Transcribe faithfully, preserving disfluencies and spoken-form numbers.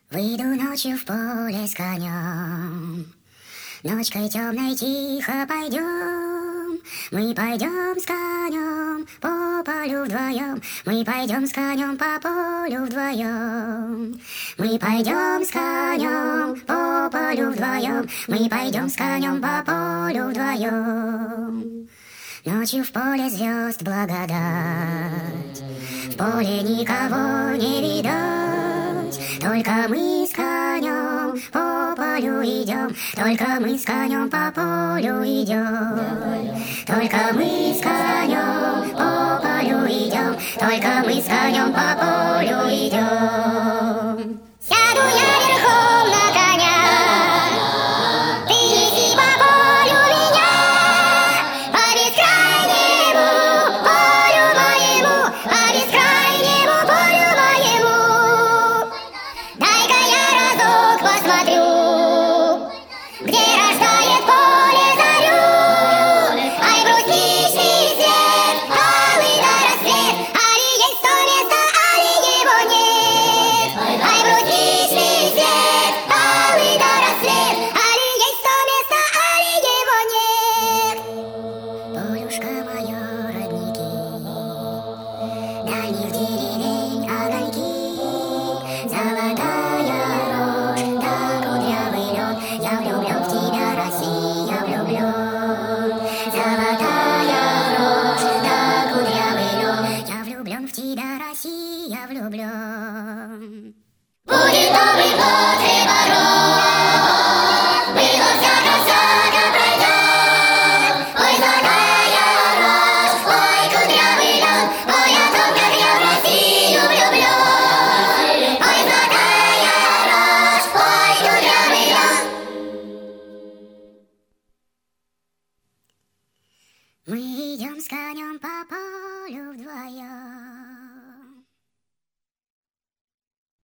Выйду ночью в поле с конем, ночкой темной тихо пойдем. Мы пойдем с конем по полю вдвоем, мы пойдем с конем по полю вдвоем. Мы пойдем с конем по полю вдвоем, мы пойдем с конем по полю вдвоем. Ночью в поле звезд благодать, в поле никого не видать. Только мы с конем по полю идем, только мы с конем по полю идем. Только мы с конем по полю идем, только мы с конем по полю идем. Сяду я верхом на коня, ты неси по полю меня, по бескрайнему полю моему, по бескрайнему полю моему. Дай-ка я разок посмотрю, где рождает поле зарю. Ай, брусничный свет, алый до рассвет, али есть то место, али его нет. Ай, брусничный свет, алый до рассвет, али есть то место, али его нет. Полюшка моё, родники, дальних деревень огоньки, золотая рожь, да кудрявый лед. Я влюблен в тебя, Россия, влюблен. Золотая рожь, да кудрявый лед. Я влюблен в тебя, Россия, влюблен. Будет новый год и ворот, было всяко-всяко пройдет. Ой, золотая рожь, ой, кудрявый лед, ой, о том, как я в Россию влюблен. Ой, золотая рожь, ой, кудрявый лед. Мы идем с конем по полю вдвоем.